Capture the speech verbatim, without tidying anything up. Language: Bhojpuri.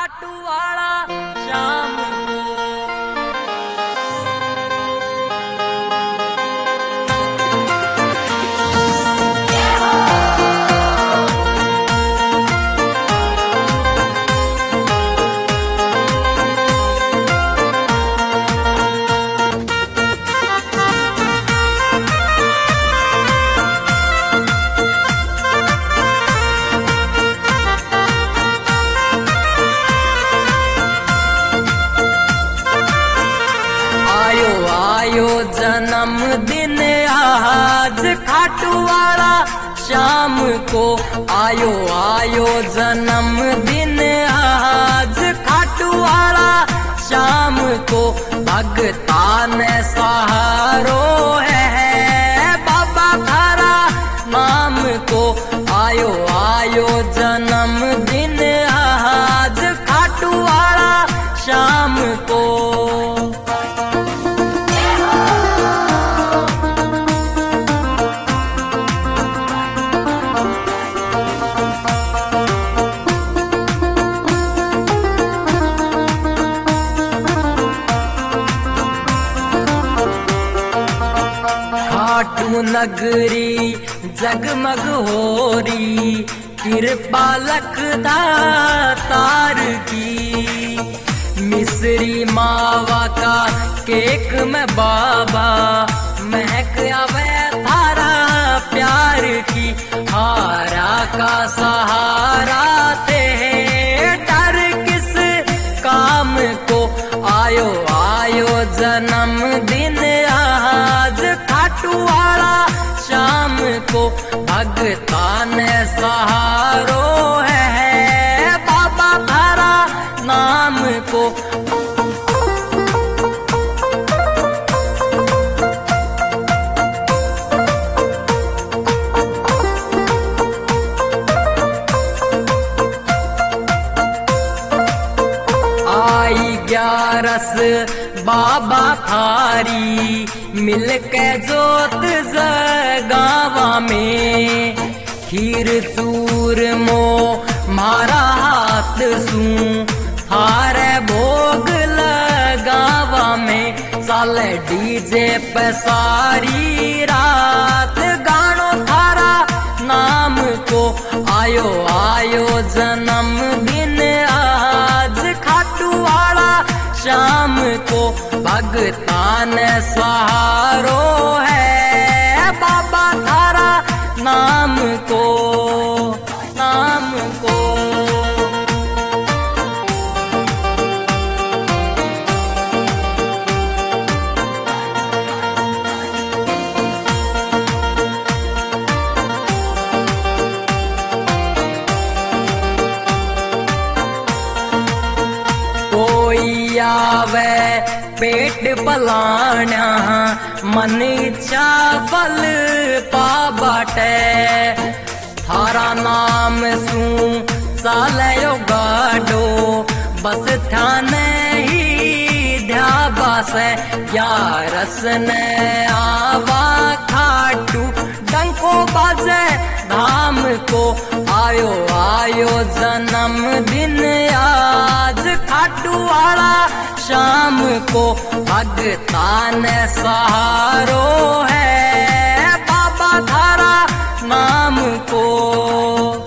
खाटू वाला शाम को। जन्मदिन आज खाटू वाला शाम को आयो आयो जन्मदिन आज खाटू वाला शाम को। भगता ने सहारो है बाबा थारा नाम को। आयो आयो जन्मदिन आज खाटू वाला शाम को। खाटू नगरी जगमग होरी कृपा लखदा तार की। मिस्री मावा का केक में बाबा महक आवे थारा प्यार की। हारा का सहारा थे डर किस काम को। आयो आयो जन्मदिन आज खाटू वाला शाम को। भगता ने सहारो है बाबा थारा नाम को। आई ग्यारस बाबा थारी मिलके जोत जगावा में। खीर चूर मो मारा हाथ सू थारे भोग लगावा में। चल डीजे पे सारी रात गानो थारा नाम को। आयो आयो जन्मदिन आज खाटू वाला शाम को। भगता ने सहारो है बाबा थारा नाम को नाम को। कोई आवे पेट पलाना मन इच्छा फल पा बाटे। थारा नाम सू चालो गाडो बस थाने ही ध्याबा से। ग्यारस ने आवा खाटू डंको बाजे धाम को। आयो आयो जन्मदिन आज खाटू वाला शाम को। भगता ने सहारो है बाबा थारा नाम को।